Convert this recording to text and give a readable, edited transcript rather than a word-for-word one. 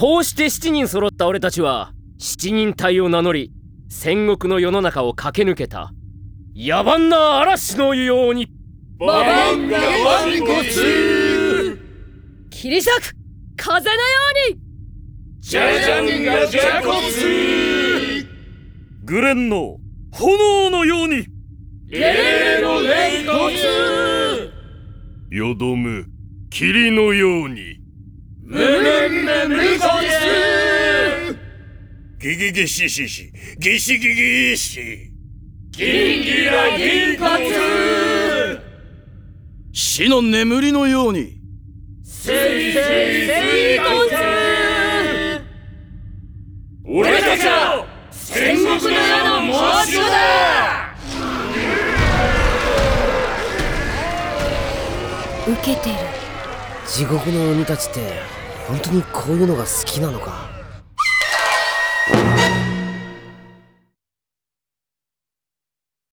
こうして7人揃った俺たちは7人隊を名乗り、戦国の世の中を駆け抜けた。野蛮な嵐のように馬番が腕骨、 切り裂く風のようにジャジャンが蛇骨、 グレンの炎のようにレレレの霊骨、 よどむ霧のようにムメンメム骨、 ギギギシシシギシギギシギンギラ銀骨、 死の眠りのようにセイセイセイ骨。俺たちは戦国の世の猛獣だ。 受けてる。 地獄の鬼たちって本当にこういうのが好きなのか。